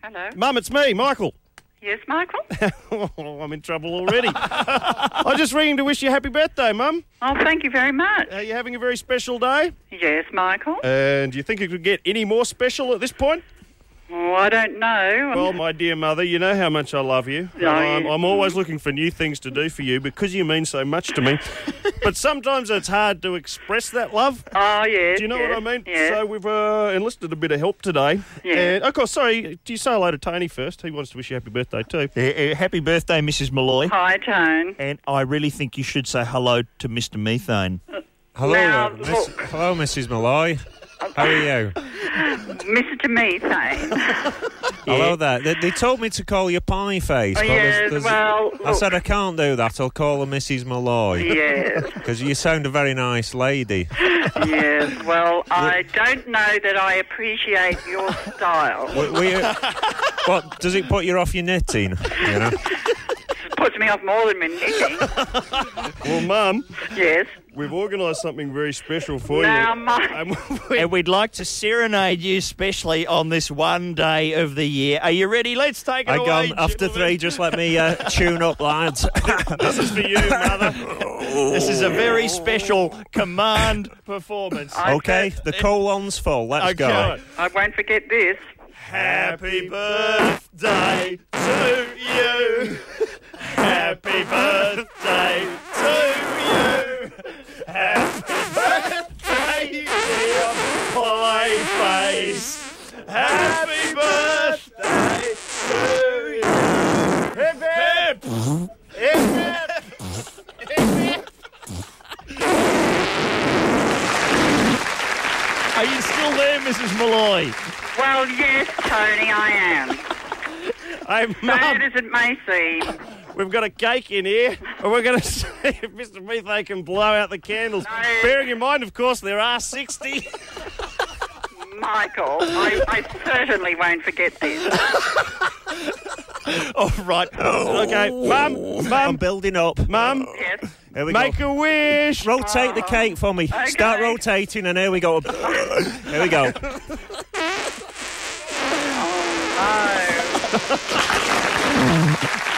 Hello. Mum, it's me, Michael. Yes, Michael? Oh, I'm in trouble already. I'm just ringing to wish you happy birthday, Mum. Oh, thank you very much. Are you having a very special day? Yes, Michael? And do you think it could get any more special at this point? Oh, I don't know. Well, my dear mother, you know how much I love you. No, I'm always looking for new things to do for you because you mean so much to me. But sometimes it's hard to express that love. Oh, yes. Do you know what I mean? Yes. So we've enlisted a bit of help today. Yes. And, of course, sorry, do you say hello to Tony first? He wants to wish you happy birthday too. Happy birthday, Mrs. Malloy. Hi, Tone. And I really think you should say hello to Mr. Methane. Hello, Now, hello, Mrs. Malloy. How are you? Mr. Methane. Hello there. They told me to call you Pie Face. Oh, but yes, well, I said I can't do that. I'll call her Mrs. Malloy. Yes. Because you sound a very nice lady. Yes, well, I don't know that I appreciate your style. What, does it put you off your knitting? You know? Puts me off more than my knitting. Well, Mum, Yes. we've organised something very special for Now, you. And we'd like to serenade you specially on this one day of the year. Are you ready? Let's take it I away, gone after gentlemen. 3. Just let me tune up, lads. This is for you, Mother. This is a very special command performance. Okay, the colon's full. Let's go. Okay. I won't forget this. Happy birthday to you. Happy birthday to you. Happy birthday, dear Pie Face. Happy birthday to you. Hip hip. Hip hip. Hip hip. Are you still there, Mrs. Malloy? Well, yes, Tony, I am. Hey, Bad Mum, as it may seem. we've got a cake in here, and we're going to see if Mr. Methane can blow out the candles. No. Bearing in mind, of course, there are 60. Michael, I certainly won't forget this. All right. Okay, I'm Mum, building up. Mum, Yes. Here we make go. a wish. Rotate the cake for me. Okay. Start rotating, and here we go. Here we go. Oh, no.